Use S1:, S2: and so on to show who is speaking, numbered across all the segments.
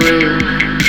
S1: way you,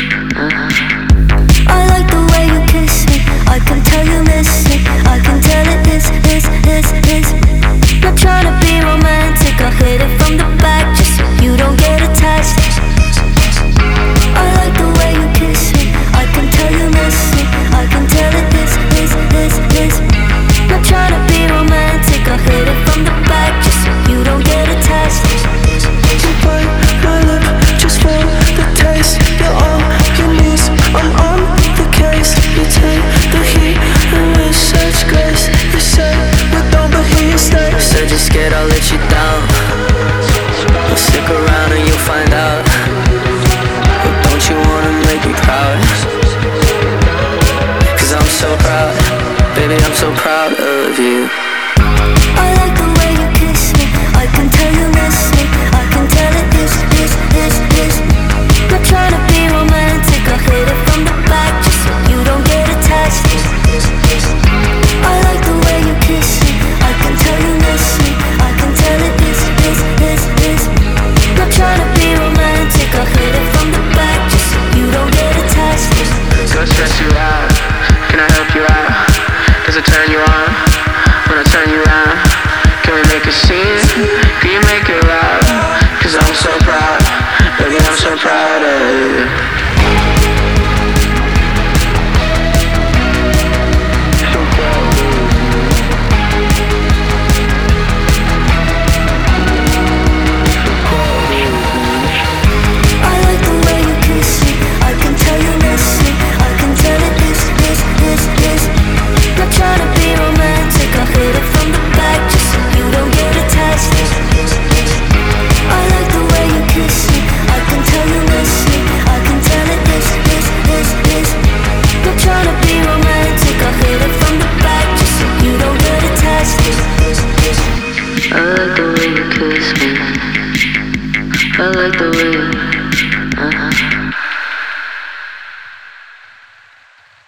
S2: I like the way you kiss me. I can tell you miss me. I can tell it is. Not trying to be romantic. I'll hit it from the back just so you don't get attached. I like the way you kiss me. I can tell you miss me. I can tell it is. Not trying to be romantic. I'll hit it from the back just so you don't get attached.
S3: You bite my lip just for the taste. You're all you need. I'm on the case. You take the heat and with such grace. You say you don't, but here you stay.
S1: said you're scared I'll let you down. Well, stick around and you'll find out. But don't you wanna make me proud? Cause I'm so proud, baby, I'm so proud of you.
S2: I like the way you kiss me. I can tell you miss me. I can tell it is. Not trying to be romantic. I'll hit it from the back just so you don't get attached. I like the way you kiss me. I can tell you miss me. I can tell it is. Not trying to be romantic. I'll hit it from the back just so you don't get attached.
S1: Go stress you out, can I help you out? Does it turn you on when I turn you around? Can we make a scene? Can you make it loud? Cause I'm so proud, baby, I'm so proud of you.
S2: I like the way you kiss me. I can tell you miss me. I can tell it is. Not trying to be romantic. I'll hit it from the back just so you don't get attached. I like the way you kiss me. I can tell you miss me. I can tell it is. Not trying to be romantic. I'll hit it from the back just so you don't get attached.
S1: I like the way you kiss me. I like the way you,